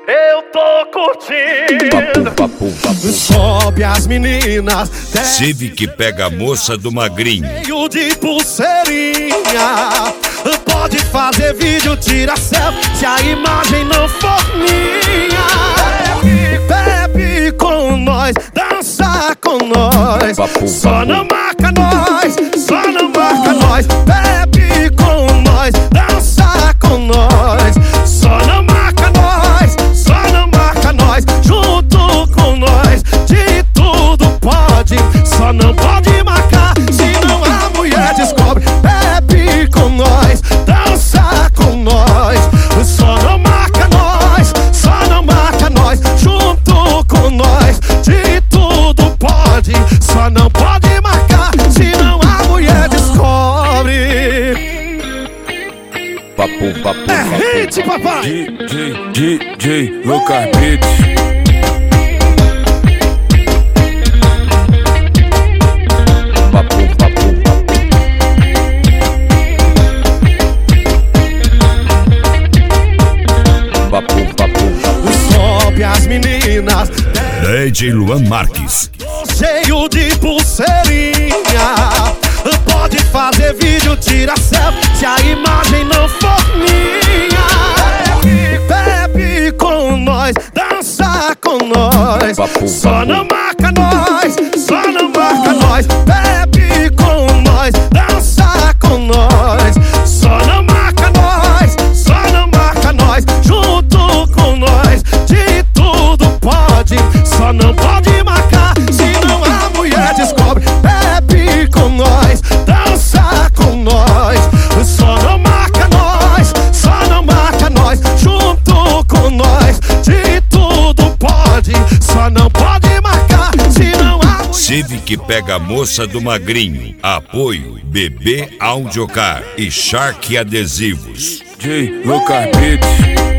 Eu tô curtindo. Sobe as meninas, Civic pega a moça do magrinho. cheio de pulseirinha. Pode fazer vídeo, tira selfie, se a imagem não for minha. Bebe com nós, dança com nós. Só não marca nós, só não marca nós. Bebe com nós, dança com nós. Só não marca nós, só não marca nós. Junto com nós, de tudo pode. Só não pode marcar, senão a mulher descobre. Bebe com nós, dança com nós. Só não marca nós, só não marca nós. Junto com nós, de tudo pode. Só não pode marcar, senão a mulher descobre. É hit, papai! DJ Lucas Beats. Sobe as meninas, DJ Luan Marques. cheio de pulseirinha. Pode fazer vídeo, tira selfie, se a imagem não for minha. Bebe com nós, dança com nós. Só não marca nós, só não marca nós. Bebe com nós, dança com nós. Só não marca nós, só não marca nós. Junto com nós, de tudo pode. Só não pode marcar, senão a mulher descobre. Bebe com nós, dança com nós. Só não marca nós, só não marca nós. Junto com nós, de tudo pode. Só não pode marcar, senão a mulher... Civic pega a moça do magrinho. Apoio BB Audiocar e Shark Adesivos. DJ Lucas Beats.